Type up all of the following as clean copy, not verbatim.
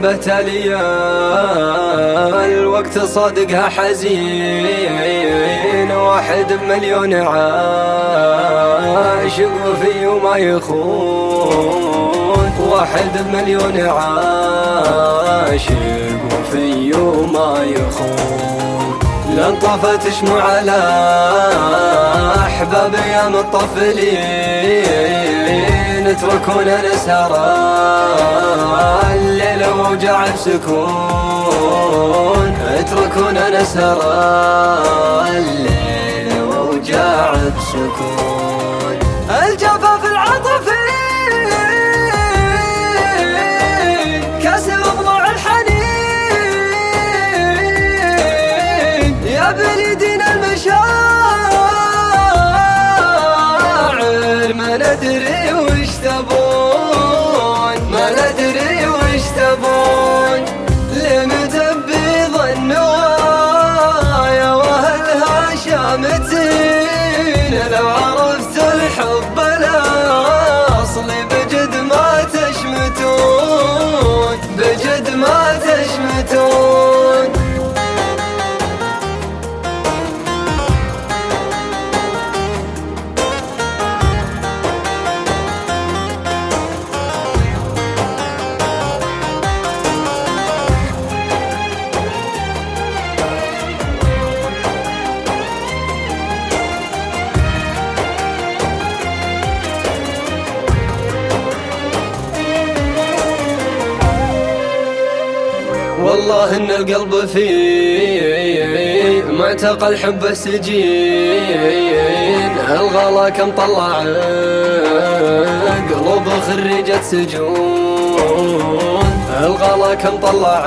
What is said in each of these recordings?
بتالية الوقت صادقها حزين، واحد بمليون عاشق وفي وما يخون، واحد بمليون عاشق وفي وما يخون. لن طفت شموع على أحباب يا مطفلين، اتركونا نسهر الليل ووجع بسكون، اتركونا نسهر الليل ووجع بسكون. الجفاف العاطفي كسر ضلوع الحنين، يا بليدنا المشاعر ما ندري وش تبون، ما ندري وش تبون. لمتى بيض النوايا واهلها شامتين، لو عرفت الحب الاصلي بجد ما تشمتون، بجد ما تشمتون. والله إن القلب فيه معتقل حب سجين، الغلا كم طلع قلوب خريجة سجون، الغلا كم طلع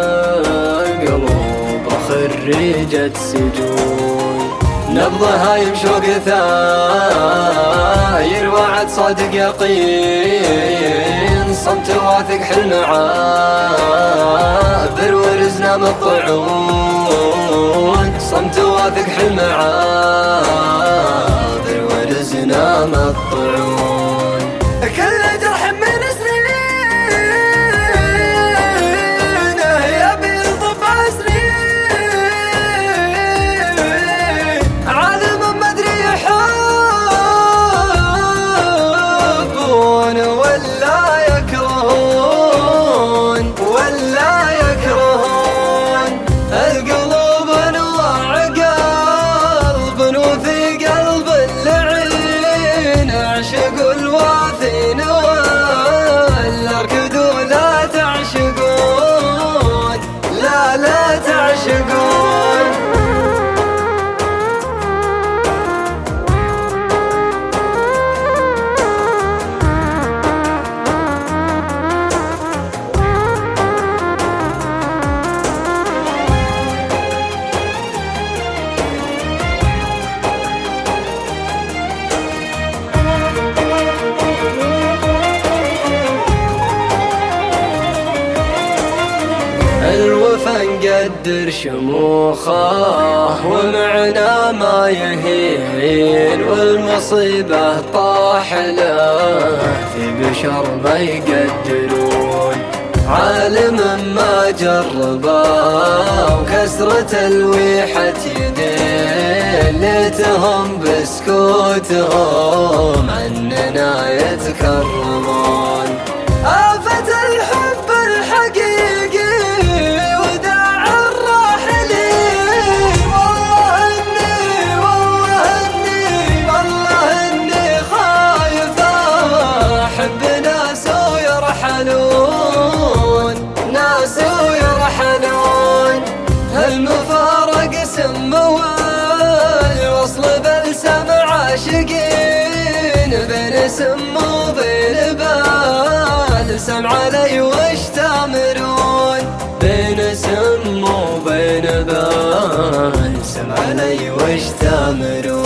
قلوب خريجة سجون. نبضها يمشوق ثاير وعد صادق يقين، صمت واثق حلم عابر ورزنا مطعون، صمت واثق حلم عابر ورزنا مطعون. كل جرح من سنين يبي طبع سنين، عالم ما ادري يحبون ولا يكرهون، ولا يكرهون. القلوب انواع قلب وفي قلب اللعين، اعشقوا الواثين ولا اركضوا لا تعشقون، لا لا تعشقون. الوفا نقدر شموخه ومعنا ما يهين، والمصيبة طاح له في بشر ما يقدرون. عالم ما جربه وكسرة الويحة يدين، ليتهم بسكوتهم عننا يتكرمون. آفة الحب الحقيقي وداع الراحلين، والله إني خايف أحب ناس ويرحلون، ناس ويرحلون. المفارق سموا الوصل بلسم عاشقين، بين سم وبين بلسم علي وش تامرون، بين سم وبين بلسم علي وش تامرون.